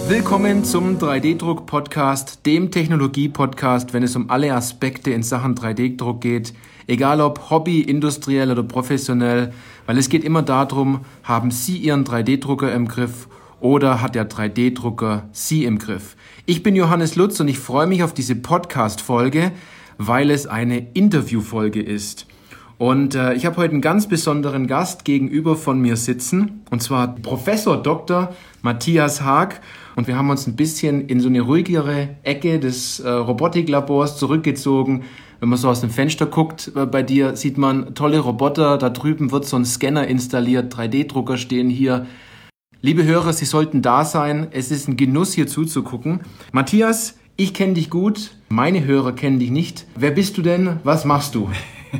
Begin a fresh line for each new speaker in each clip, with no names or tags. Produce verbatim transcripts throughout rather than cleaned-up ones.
Willkommen zum drei D-Druck-Podcast, dem Technologie-Podcast, wenn es um alle Aspekte in Sachen drei D-Druck geht. Egal ob Hobby, industriell oder professionell, weil es geht immer darum, haben Sie Ihren drei D-Drucker im Griff oder hat der drei D-Drucker Sie im Griff? Ich bin Johannes Lutz und ich freue mich auf diese Podcast-Folge, weil es eine Interview-Folge ist. Und äh, ich habe heute einen ganz besonderen Gast gegenüber von mir sitzen, und zwar Professor Doktor Matthias Haag. Und wir haben uns ein bisschen in so eine ruhigere Ecke des äh, Robotiklabors zurückgezogen. Wenn man so aus dem Fenster guckt, äh, bei dir sieht man tolle Roboter. Da drüben wird so ein Scanner installiert, drei D-Drucker stehen hier. Liebe Hörer, Sie sollten da sein. Es ist ein Genuss, hier zuzugucken. Matthias, ich kenne dich gut. Meine Hörer kennen dich nicht. Wer bist du denn? Was machst du?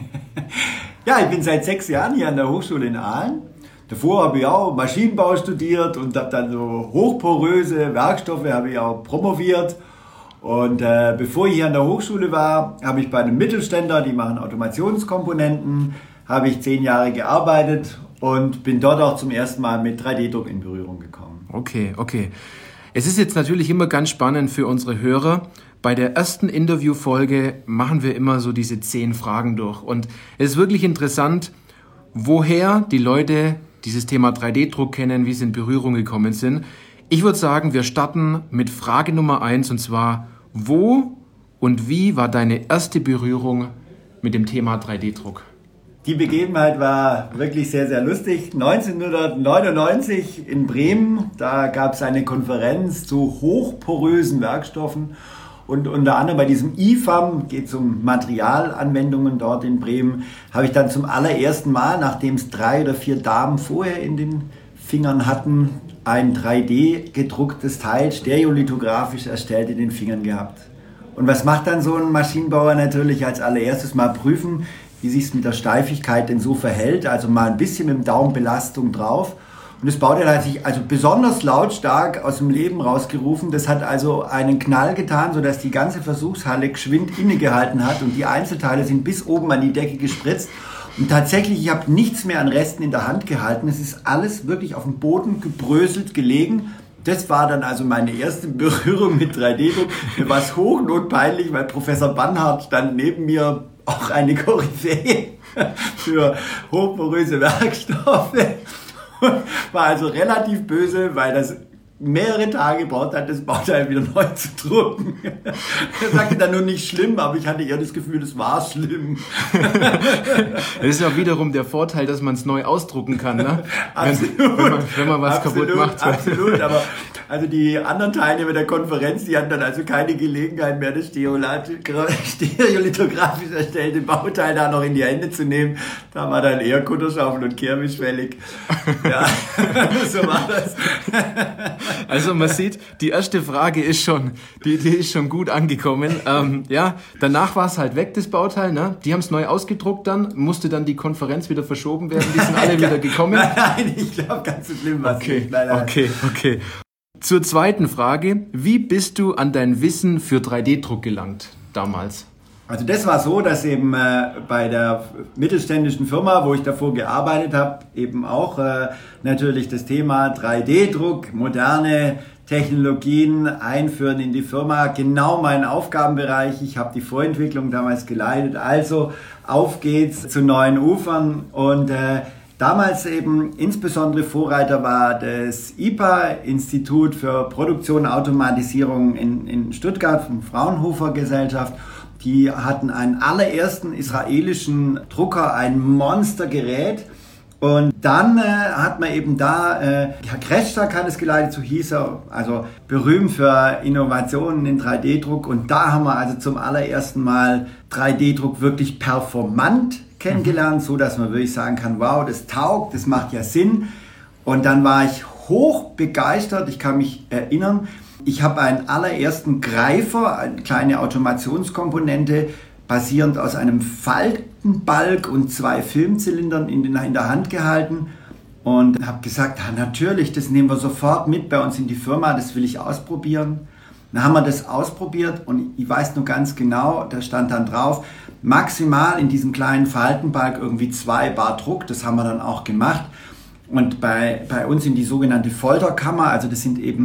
Ja, ich bin seit sechs Jahren hier an der Hochschule in Aalen. Davor habe ich auch Maschinenbau studiert und habe dann so hochporöse Werkstoffe habe ich auch promoviert. Und äh, bevor ich hier an der Hochschule war, habe ich bei einem Mittelständler, die machen Automationskomponenten, habe ich zehn Jahre gearbeitet und bin dort auch zum ersten Mal mit drei D-Druck in Berührung gekommen.
Okay, okay. Es ist jetzt natürlich immer ganz spannend für unsere Hörer. Bei der ersten Interviewfolge machen wir immer so diese zehn Fragen durch. Und es ist wirklich interessant, woher die Leute dieses Thema drei D-Druck kennen, wie sie in Berührung gekommen sind. Ich würde sagen, wir starten mit Frage Nummer eins, und zwar, wo und wie war deine erste Berührung mit dem Thema drei D-Druck?
Die Begebenheit war wirklich sehr, sehr lustig. neunzehnhundertneunundneunzig in Bremen, da gab es eine Konferenz zu hochporösen Werkstoffen. Und unter anderem bei diesem I F A M, geht es um Materialanwendungen dort in Bremen, habe ich dann zum allerersten Mal, nachdem es drei oder vier Damen vorher in den Fingern hatten, ein drei D gedrucktes Teil, stereolithografisch erstellt in den Fingern gehabt. Und was macht dann so ein Maschinenbauer natürlich als allererstes? Mal prüfen, wie sich es mit der Steifigkeit denn so verhält, also mal ein bisschen mit dem Daumen Belastung drauf. Und das Bauteil hat sich also besonders lautstark aus dem Leben rausgerufen. Das hat also einen Knall getan, sodass die ganze Versuchshalle geschwind innegehalten hat und die Einzelteile sind bis oben an die Decke gespritzt. Und tatsächlich, ich habe nichts mehr an Resten in der Hand gehalten. Es ist alles wirklich auf dem Boden gebröselt gelegen. Das war dann also meine erste Berührung mit drei D-Druck. Mir war es hochnotpeinlich, weil Professor Bannhardt stand neben mir, auch eine Koryphäe für hochporöse Werkstoffe. War also relativ böse, weil das mehrere Tage gebraucht hat, das Bauteil wieder neu zu drucken. Er sagte dann nur nicht schlimm, aber ich hatte eher das Gefühl, es war schlimm.
Das ist ja wiederum der Vorteil, dass man es neu ausdrucken kann, ne?
Absolut.
Wenn, wenn, man, wenn man was
absolut,
kaputt macht.
Absolut, aber also die anderen Teilnehmer der Konferenz, die hatten dann also keine Gelegenheit mehr, das stereolithografisch erstellte Bauteil da noch in die Hände zu nehmen. Da war dann eher Kutterschaufel und Kirmisch fällig. Ja, so war das.
Also man sieht, die erste Frage ist schon, die, die ist schon gut angekommen. Ähm, ja, danach war es halt weg, das Bauteil. Ne? Die haben es neu ausgedruckt dann, musste dann die Konferenz wieder verschoben werden. Die sind alle wieder gekommen.
Nein, nein, ich glaube, ganz so schlimm war es
okay,
nicht. Nein, nein.
Okay, okay. Zur zweiten Frage. Wie bist du an dein Wissen für drei D-Druck gelangt damals?
Also das war so, dass eben äh, bei der mittelständischen Firma, wo ich davor gearbeitet habe, eben auch äh, natürlich das Thema drei D-Druck, moderne Technologien einführen in die Firma, genau mein Aufgabenbereich. Ich habe die Vorentwicklung damals geleitet, also auf geht's zu neuen Ufern. Und äh, damals eben insbesondere Vorreiter war das I P A, Institut für Produktion und Automatisierung in, in Stuttgart, von Fraunhofer Gesellschaft. Die hatten einen allerersten israelischen Drucker, ein Monstergerät. Und dann äh, hat man eben da, äh, Herr Kretschak hat es geleitet, so hieß er, also berühmt für Innovationen in drei D-Druck. Und da haben wir also zum allerersten Mal drei D-Druck wirklich performant kennengelernt, so dass man wirklich sagen kann, wow, das taugt, das macht ja Sinn. Und dann war ich hoch begeistert, ich kann mich erinnern, ich habe einen allerersten Greifer, eine kleine Automationskomponente, basierend aus einem Faltenbalg und zwei Filmzylindern in, den, in der Hand gehalten und habe gesagt, ja, natürlich, das nehmen wir sofort mit bei uns in die Firma, das will ich ausprobieren. Dann haben wir das ausprobiert und ich weiß nur ganz genau, da stand dann drauf, maximal in diesem kleinen Faltenbalg irgendwie zwei Bar Druck, das haben wir dann auch gemacht. Und bei, bei uns in die sogenannte Folterkammer, also das sind eben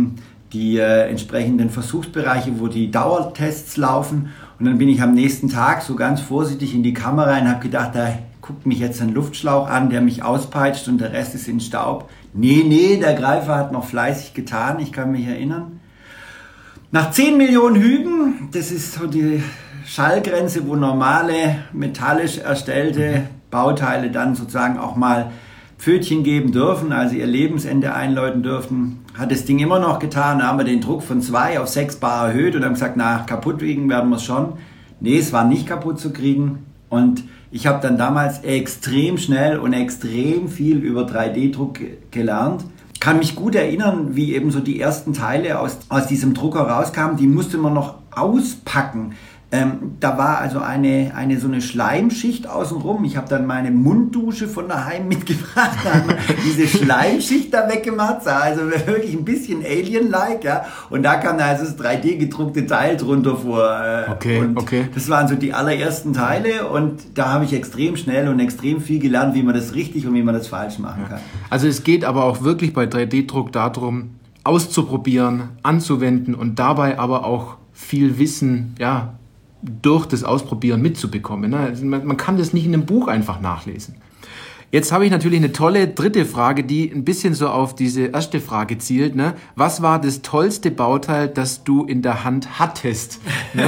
die äh, entsprechenden Versuchsbereiche, wo die Dauertests laufen. Und dann bin ich am nächsten Tag so ganz vorsichtig in die Kamera und habe gedacht, da guckt mich jetzt ein Luftschlauch an, der mich auspeitscht und der Rest ist in Staub. Nee, nee, der Greifer hat noch fleißig getan, ich kann mich erinnern. Nach zehn Millionen Hüben, das ist so die Schallgrenze, wo normale metallisch erstellte Bauteile dann sozusagen auch mal Pfötchen geben dürfen, also ihr Lebensende einläuten dürfen, hat das Ding immer noch getan. Da haben wir den Druck von zwei auf sechs Bar erhöht und haben gesagt, na, kaputt kriegen werden wir es schon. Nee, es war nicht kaputt zu kriegen. Und ich habe dann damals extrem schnell und extrem viel über drei D Druck gelernt. Kann mich gut erinnern, wie eben so die ersten Teile aus, aus diesem Drucker rauskamen. Die musste man noch auspacken. Ähm, da war also eine, eine so eine Schleimschicht außenrum. Ich habe dann meine Munddusche von daheim mitgebracht, dann diese Schleimschicht da weggemacht, sah also wirklich ein bisschen Alien-like, ja. Und da kam also das drei D gedruckte Teil drunter vor. Äh,
okay,
und
okay.
Das waren so die allerersten Teile und da habe ich extrem schnell und extrem viel gelernt, wie man das richtig und wie man das falsch machen kann.
Also es geht aber auch wirklich bei drei D Druck darum, auszuprobieren, anzuwenden und dabei aber auch viel Wissen, ja, durch das Ausprobieren mitzubekommen. Also man kann das nicht in einem Buch einfach nachlesen. Jetzt habe ich natürlich eine tolle dritte Frage, die ein bisschen so auf diese erste Frage zielt. Ne? Was war das tollste Bauteil, das du in der Hand hattest? Ne?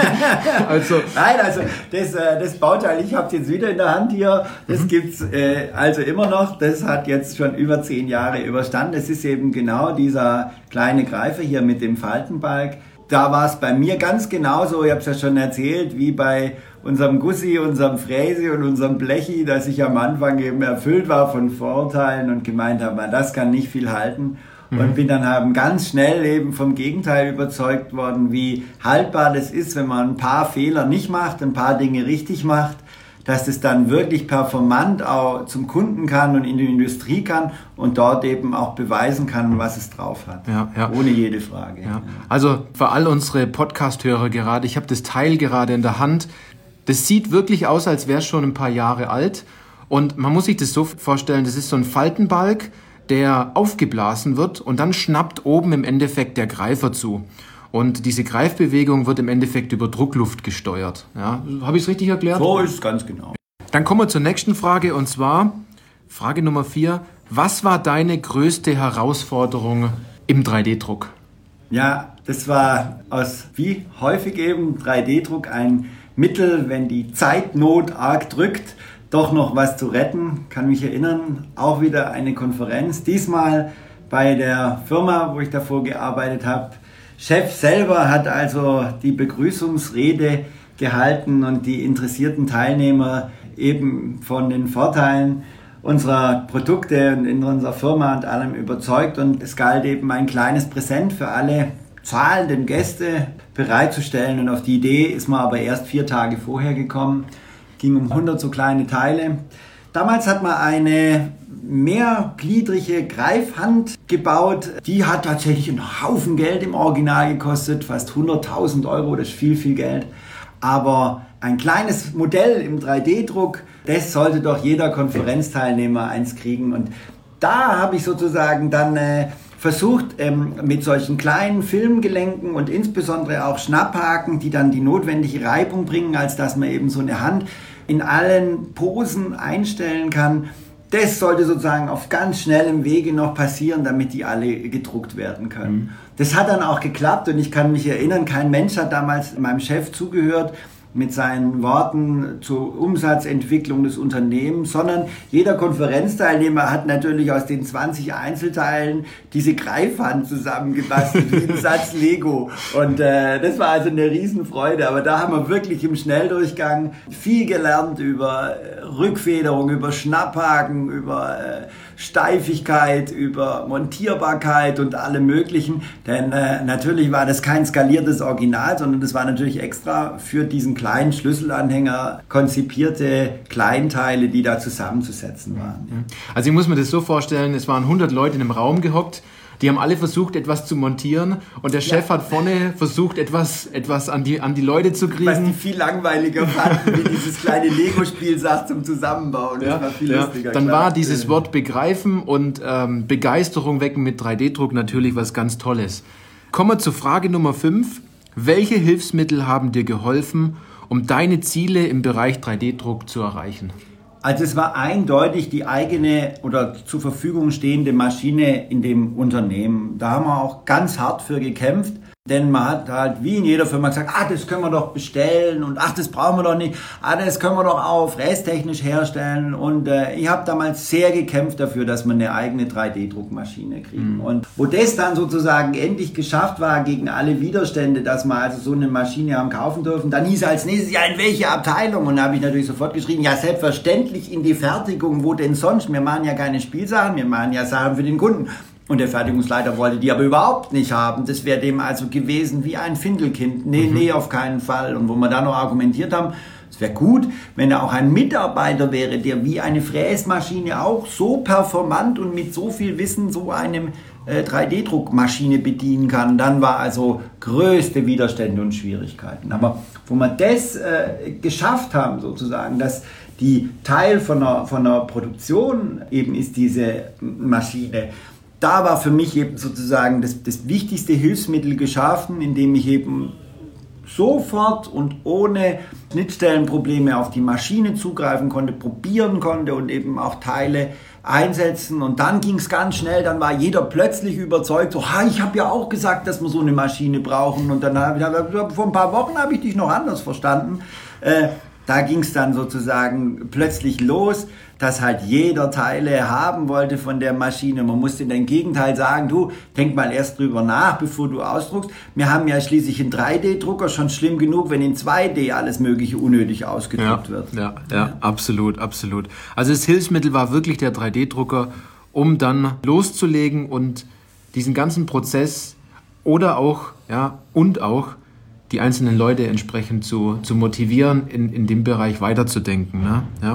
also Nein, also das, das Bauteil, ich habe es jetzt wieder in der Hand hier, das mhm. gibt's äh, also immer noch. Das hat jetzt schon über zehn Jahre überstanden. Das ist eben genau dieser kleine Greifer hier mit dem Faltenbalg. Da war es bei mir ganz genauso, ich habe es ja schon erzählt, wie bei unserem Gussi, unserem Fräse und unserem Blechi, dass ich am Anfang eben erfüllt war von Vorurteilen und gemeint habe, das kann nicht viel halten. Mhm. Und bin dann eben ganz schnell eben vom Gegenteil überzeugt worden, wie haltbar das ist, wenn man ein paar Fehler nicht macht, ein paar Dinge richtig macht, dass das dann wirklich performant auch zum Kunden kann und in die Industrie kann und dort eben auch beweisen kann, was es drauf hat.
Ja, ja.
Ohne jede Frage.
Ja. Also für all unsere Podcast-Hörer gerade, ich habe das Teil gerade in der Hand. Das sieht wirklich aus, als wäre es schon ein paar Jahre alt. Und man muss sich das so vorstellen, das ist so ein Faltenbalg, der aufgeblasen wird und dann schnappt oben im Endeffekt der Greifer zu. Und diese Greifbewegung wird im Endeffekt über Druckluft gesteuert. Ja, habe ich es richtig erklärt?
So ist es ganz genau.
Dann kommen wir zur nächsten Frage und zwar Frage Nummer vier. Was war deine größte Herausforderung im drei D Druck?
Ja, das war aus wie häufig eben drei D Druck ein Mittel, wenn die Zeitnot arg drückt, doch noch was zu retten. Kann mich erinnern, auch wieder eine Konferenz, diesmal bei der Firma, wo ich davor gearbeitet habe. Chef selber hat also die Begrüßungsrede gehalten und die interessierten Teilnehmer eben von den Vorteilen unserer Produkte und in unserer Firma und allem überzeugt. Und es galt eben ein kleines Präsent für alle zahlenden Gäste bereitzustellen. Und auf die Idee ist man aber erst vier Tage vorher gekommen. Ging um hundert so kleine Teile. Damals hat man eine mehrgliedrige Greifhand gebaut. Die hat tatsächlich einen Haufen Geld im Original gekostet, fast hunderttausend Euro, das ist viel, viel Geld. Aber ein kleines Modell im drei D Druck, das sollte doch jeder Konferenzteilnehmer eins kriegen. Und da habe ich sozusagen dann äh, versucht, ähm, mit solchen kleinen Filmgelenken und insbesondere auch Schnapphaken, die dann die notwendige Reibung bringen, als dass man eben so eine Hand in allen Posen einstellen kann. Das sollte sozusagen auf ganz schnellem Wege noch passieren, damit die alle gedruckt werden können. Mhm. Das hat dann auch geklappt und ich kann mich erinnern, kein Mensch hat damals meinem Chef zugehört mit seinen Worten zur Umsatzentwicklung des Unternehmens, sondern jeder Konferenzteilnehmer hat natürlich aus den zwanzig Einzelteilen diese Greifhand zusammengebastelt, wie ein Satz Lego. Und äh, das war also eine Riesenfreude. Aber da haben wir wirklich im Schnelldurchgang viel gelernt über äh, Rückfederung, über Schnapphaken, über äh, Steifigkeit, über Montierbarkeit und alle möglichen. Denn äh, natürlich war das kein skaliertes Original, sondern das war natürlich extra für diesen kleinen Schlüsselanhänger konzipierte Kleinteile, die da zusammenzusetzen waren.
Also ich muss mir das so vorstellen, es waren hundert Leute in einem Raum gehockt, die haben alle versucht, etwas zu montieren und der Chef ja. hat vorne versucht, etwas, etwas an, die, an die Leute zu kriegen.
Was die viel langweiliger fanden, wie dieses kleine Lego-Spiel sagt zum Zusammenbauen. Das
ja,
war viel
ja.
lustiger.
Dann
klar.
war dieses Wort begreifen und ähm, Begeisterung wecken mit drei D Druck natürlich was ganz Tolles. Kommen wir zu Frage Nummer fünf. Welche Hilfsmittel haben dir geholfen, um deine Ziele im Bereich drei D Druck zu erreichen?
Also es war eindeutig die eigene oder zur Verfügung stehende Maschine in dem Unternehmen. Da haben wir auch ganz hart für gekämpft. Denn man hat halt wie in jeder Firma gesagt, ah, das können wir doch bestellen und ach, das brauchen wir doch nicht, ah, das können wir doch auch frästechnisch herstellen. Und äh, ich habe damals sehr gekämpft dafür, dass wir eine eigene drei D Druckmaschine kriegen. Mhm. Und wo das dann sozusagen endlich geschafft war gegen alle Widerstände, dass wir also so eine Maschine haben kaufen dürfen, dann hieß als nächstes, ja, in welche Abteilung? Und da habe ich natürlich sofort geschrieben, ja, selbstverständlich in die Fertigung, wo denn sonst? Wir machen ja keine Spielsachen, wir machen ja Sachen für den Kunden. Und der Fertigungsleiter wollte die aber überhaupt nicht haben. Das wäre dem also gewesen wie ein Findelkind. Nee, mhm. nee, auf keinen Fall. Und wo wir dann noch argumentiert haben, es wäre gut, wenn da auch ein Mitarbeiter wäre, der wie eine Fräsmaschine auch so performant und mit so viel Wissen so eine äh, drei D Druckmaschine bedienen kann. Dann war also größte Widerstände und Schwierigkeiten. Aber wo wir das äh, geschafft haben, sozusagen, dass die Teil von einer, von einer Produktion eben ist diese Maschine, da war für mich eben sozusagen das, das wichtigste Hilfsmittel geschaffen, indem ich eben sofort und ohne Schnittstellenprobleme auf die Maschine zugreifen konnte, probieren konnte und eben auch Teile einsetzen. Und dann ging es ganz schnell, dann war jeder plötzlich überzeugt, so, ha, ich habe ja auch gesagt, dass wir so eine Maschine brauchen. Und dann habe ich, vor ein paar Wochen habe ich dich noch anders verstanden. Äh, Da ging es dann sozusagen plötzlich los, dass halt jeder Teile haben wollte von der Maschine. Man musste dann im Gegenteil sagen, du, denk mal erst drüber nach, bevor du ausdruckst. Wir haben ja schließlich einen drei D Drucker, schon schlimm genug, wenn in zwei D alles mögliche unnötig ausgedruckt
ja,
wird.
Ja, ja, ja, absolut, absolut. Also das Hilfsmittel war wirklich der drei D Drucker, um dann loszulegen und diesen ganzen Prozess oder auch, ja, und auch die einzelnen Leute entsprechend zu, zu motivieren, in, in dem Bereich weiterzudenken. Ne? Ja.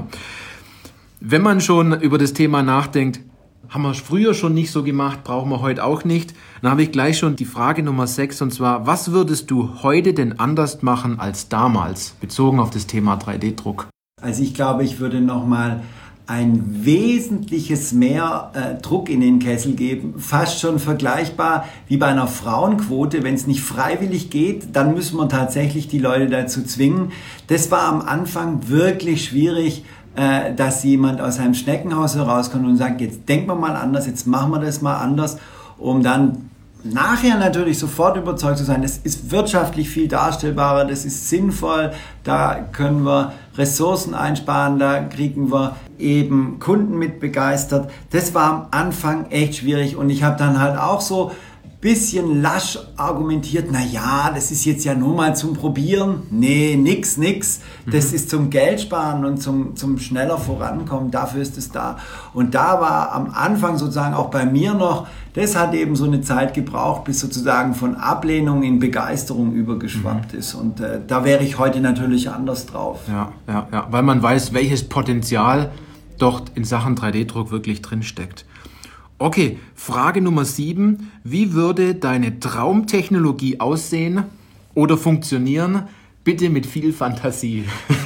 Wenn man schon über das Thema nachdenkt, haben wir es früher schon nicht so gemacht, brauchen wir heute auch nicht. Dann habe ich gleich schon die Frage Nummer sechs, und zwar, was würdest du heute denn anders machen als damals, bezogen auf das Thema drei D Druck?
Also ich glaube, ich würde nochmal ein wesentliches mehr äh, Druck in den Kessel geben, fast schon vergleichbar wie bei einer Frauenquote. Wenn es nicht freiwillig geht, dann müssen wir tatsächlich die Leute dazu zwingen. Das war am Anfang wirklich schwierig, äh, dass jemand aus einem Schneckenhaus herauskommt und sagt, jetzt denken wir mal anders, jetzt machen wir das mal anders, um dann nachher natürlich sofort überzeugt zu sein, das ist wirtschaftlich viel darstellbarer, das ist sinnvoll, da können wir Ressourcen einsparen, da kriegen wir eben Kunden mit begeistert. Das war am Anfang echt schwierig und ich habe dann halt auch so bisschen lasch argumentiert, na ja, das ist jetzt ja nur mal zum Probieren. Nee, nix, nix. Das mhm. ist zum Geldsparen und zum, zum schneller Vorankommen. Dafür ist es da. Und da war am Anfang sozusagen auch bei mir noch, das hat eben so eine Zeit gebraucht, bis sozusagen von Ablehnung in Begeisterung übergeschwappt mhm. ist. Und äh, da wäre ich heute natürlich anders drauf.
Ja, ja, ja, weil man weiß, welches Potenzial dort in Sachen drei D Druck wirklich drinsteckt. Okay, Frage Nummer sieben. Wie würde deine Traumtechnologie aussehen oder funktionieren? Bitte mit viel Fantasie.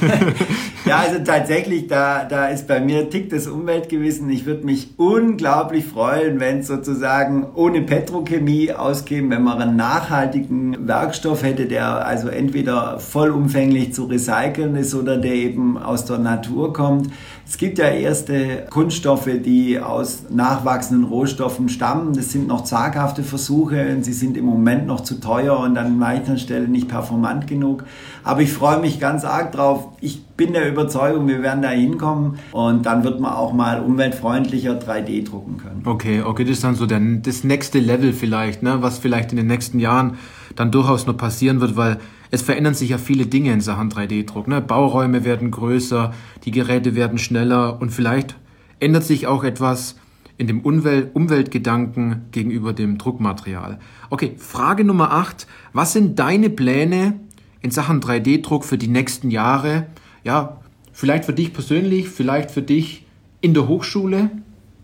Ja, also tatsächlich, da, da ist bei mir tickt das Umweltgewissen. Ich würde mich unglaublich freuen, wenn es sozusagen ohne Petrochemie auskäme, wenn man einen nachhaltigen Werkstoff hätte, der also entweder vollumfänglich zu recyceln ist oder der eben aus der Natur kommt. Es gibt ja erste Kunststoffe, die aus nachwachsenden Rohstoffen stammen. Das sind noch zaghafte Versuche und sie sind im Moment noch zu teuer und an mancher Stelle nicht performant genug. Aber ich freue mich ganz arg drauf. Ich bin der Überzeugung, wir werden da hinkommen und dann wird man auch mal umweltfreundlicher drei D drucken können.
Okay, okay, das ist dann so der, das nächste Level vielleicht, ne, was vielleicht in den nächsten Jahren dann durchaus noch passieren wird, weil es verändern sich ja viele Dinge in Sachen drei D Druck. Ne? Bauräume werden größer, die Geräte werden schneller und vielleicht ändert sich auch etwas in dem Umwelt- Umweltgedanken gegenüber dem Druckmaterial. Okay, Frage Nummer acht. Was sind deine Pläne in Sachen drei D Druck für die nächsten Jahre? Ja, vielleicht für dich persönlich, vielleicht für dich in der Hochschule?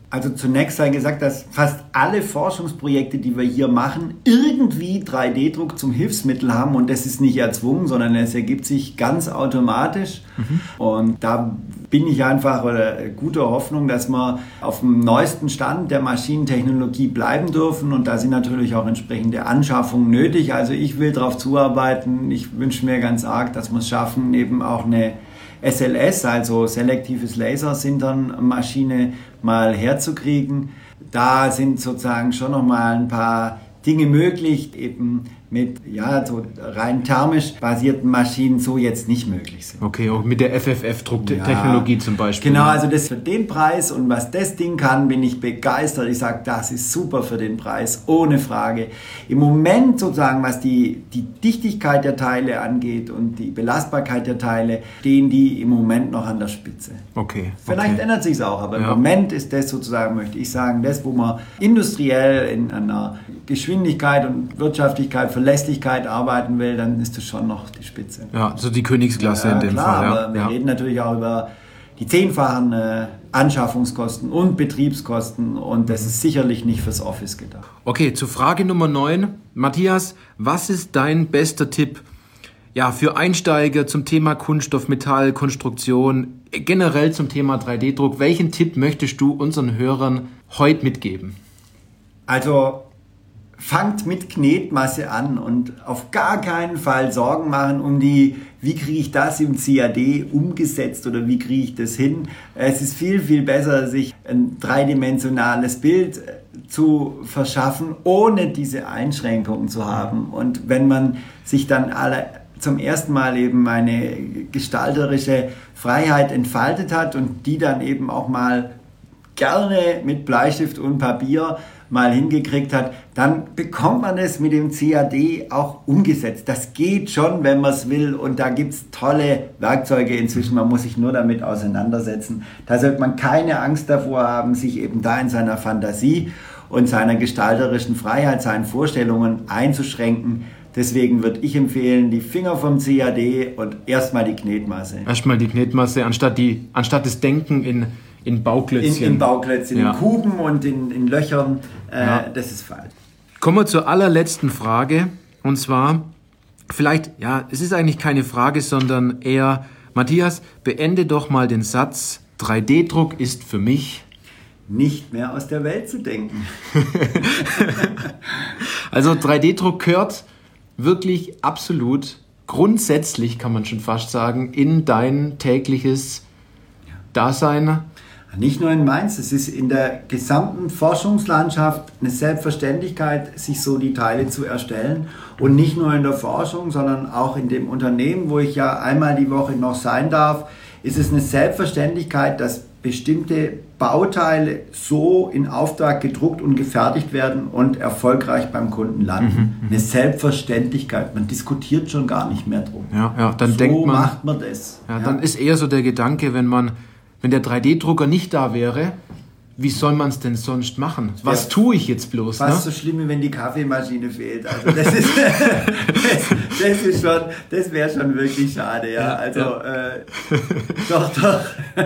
Also zunächst sei gesagt, dass fast alle Forschungsprojekte, die wir hier machen, irgendwie drei D Druck zum Hilfsmittel haben und das ist nicht erzwungen, sondern es ergibt sich ganz automatisch. Mhm. Und da bin ich einfach oder guter Hoffnung, dass wir auf dem neuesten Stand der Maschinentechnologie bleiben dürfen und da sind natürlich auch entsprechende Anschaffungen nötig. Also ich will darauf zuarbeiten, ich wünsche mir ganz arg, dass wir es schaffen, eben auch eine S L S, also selektives Lasersintern-Maschine, mal herzukriegen. Da sind sozusagen schon nochmal ein paar Dinge möglich, eben mit ja, so rein thermisch basierten Maschinen so jetzt nicht möglich sind.
Okay, auch mit der F F F-Drucktechnologie ja, zum Beispiel.
Genau, also das für den Preis und was das Ding kann, bin ich begeistert. Ich sage, das ist super für den Preis, ohne Frage. Im Moment sozusagen, was die, die Dichtigkeit der Teile angeht und die Belastbarkeit der Teile, stehen die im Moment noch an der Spitze.
Okay.
Vielleicht
okay.
ändert sich es auch, aber
ja.
im Moment ist das sozusagen, möchte ich sagen, das, wo man industriell in einer Geschwindigkeit und Wirtschaftlichkeit, Verlässlichkeit arbeiten will, dann ist das schon noch die Spitze.
Ja, so die Königsklasse
ja,
in dem
klar,
Fall. Ja,
aber wir
ja.
reden natürlich auch über die zehnfachen äh, Anschaffungskosten und Betriebskosten und das ist sicherlich nicht fürs Office gedacht.
Okay, zu Frage Nummer neun. Matthias, was ist dein bester Tipp ja, für Einsteiger zum Thema Kunststoff, Metall, Konstruktion, generell zum Thema drei D Druck? Welchen Tipp möchtest du unseren Hörern heute mitgeben?
Also fangt mit Knetmasse an und auf gar keinen Fall Sorgen machen um die, wie kriege ich das im C A D umgesetzt oder wie kriege ich das hin. Es ist viel, viel besser, sich ein dreidimensionales Bild zu verschaffen, ohne diese Einschränkungen zu haben. Und wenn man sich dann alle zum ersten Mal eben eine gestalterische Freiheit entfaltet hat und die dann eben auch mal gerne mit Bleistift und Papier mal hingekriegt hat, dann bekommt man es mit dem C A D auch umgesetzt. Das geht schon, wenn man es will und da gibt es tolle Werkzeuge inzwischen, man muss sich nur damit auseinandersetzen. Da sollte man keine Angst davor haben, sich eben da in seiner Fantasie und seiner gestalterischen Freiheit, seinen Vorstellungen einzuschränken. Deswegen würde ich empfehlen, die Finger vom C A D und erstmal die Knetmasse.
Erstmal die Knetmasse, anstatt, die, anstatt das Denken in In Bauklötzchen.
In, in Bauklötzchen,
ja.
in Kuben und in, in Löchern. Äh,
ja.
Das ist falsch.
Kommen wir zur allerletzten Frage. Und zwar, vielleicht, ja, es ist eigentlich keine Frage, sondern eher, Matthias, beende doch mal den Satz, drei D Druck ist für mich
nicht mehr aus der Welt zu denken.
Also drei D Druck gehört wirklich absolut, grundsätzlich kann man schon fast sagen, in dein tägliches Dasein.
Nicht nur in Mainz, es ist in der gesamten Forschungslandschaft eine Selbstverständlichkeit, sich so die Teile zu erstellen. Und nicht nur in der Forschung, sondern auch in dem Unternehmen, wo ich ja einmal die Woche noch sein darf, ist es eine Selbstverständlichkeit, dass bestimmte Bauteile so in Auftrag gedruckt und gefertigt werden und erfolgreich beim Kunden landen. Mhm, eine Selbstverständlichkeit. Man diskutiert schon gar nicht mehr drum.
Ja, ja, dann
so
denkt man,
macht man das.
Ja,
ja.
Dann ist eher so der Gedanke, wenn man Wenn der drei D Drucker nicht da wäre, wie soll man es denn sonst machen? Was ja, tue ich jetzt bloß?
Fast ne? so schlimm, wie wenn die Kaffeemaschine fehlt. Also das ist, das, das ist schon, das wäre schon wirklich schade. Ja, also ja. Äh, doch, doch.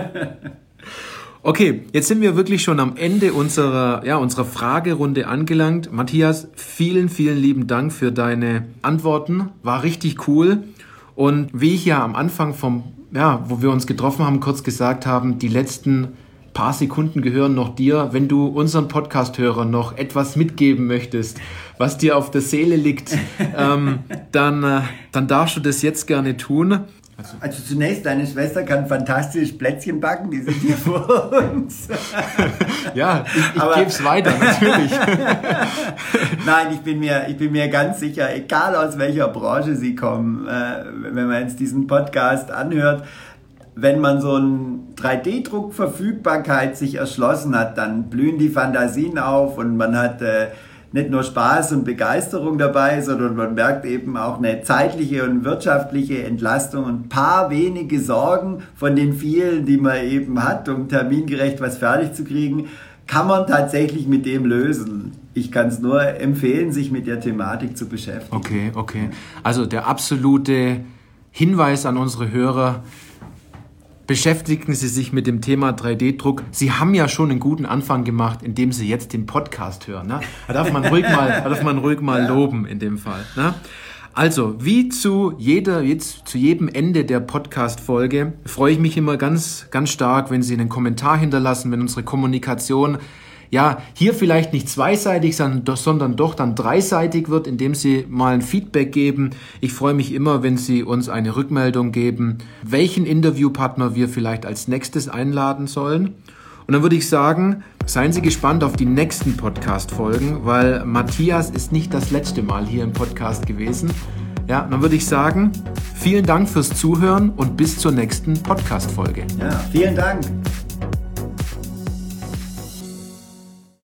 Okay, jetzt sind wir wirklich schon am Ende unserer, ja, unserer Fragerunde angelangt. Matthias, vielen, vielen lieben Dank für deine Antworten. War richtig cool. Und wie ich ja am Anfang vom Ja, wo wir uns getroffen haben, kurz gesagt haben, die letzten paar Sekunden gehören noch dir. Wenn du unseren Podcast-Hörern noch etwas mitgeben möchtest, was dir auf der Seele liegt, ähm, dann, äh, dann darfst du das jetzt gerne tun.
Also, also zunächst, deine Schwester kann fantastisch Plätzchen backen, die sind hier vor uns.
Ja, ich, ich gebe es weiter, natürlich.
Nein, ich bin, mir, ich bin mir ganz sicher, egal aus welcher Branche sie kommen, äh, wenn man jetzt diesen Podcast anhört, wenn man so eine drei D Druck-Verfügbarkeit sich erschlossen hat, dann blühen die Fantasien auf und man hat äh, nicht nur Spaß und Begeisterung dabei, sondern man merkt eben auch eine zeitliche und wirtschaftliche Entlastung und ein paar wenige Sorgen von den vielen, die man eben hat, um termingerecht was fertig zu kriegen, kann man tatsächlich mit dem lösen. Ich kann es nur empfehlen, sich mit der Thematik zu beschäftigen.
Okay, okay. Also der absolute Hinweis an unsere Hörer: beschäftigen Sie sich mit dem Thema drei D Druck. Sie haben ja schon einen guten Anfang gemacht, indem Sie jetzt den Podcast hören. Ne? Da darf man ruhig mal, da darf man ruhig mal loben in dem Fall. Ne? Also, wie zu jeder, jetzt zu jedem Ende der Podcast-Folge freue ich mich immer ganz, ganz stark, wenn Sie einen Kommentar hinterlassen, wenn unsere Kommunikation ja, hier vielleicht nicht zweiseitig, sondern doch dann dreiseitig wird, indem Sie mal ein Feedback geben. Ich freue mich immer, wenn Sie uns eine Rückmeldung geben, welchen Interviewpartner wir vielleicht als nächstes einladen sollen. Und dann würde ich sagen, seien Sie gespannt auf die nächsten Podcast-Folgen, weil Matthias ist nicht das letzte Mal hier im Podcast gewesen. Ja, dann würde ich sagen, vielen Dank fürs Zuhören und bis zur nächsten Podcast-Folge.
Ja, vielen Dank.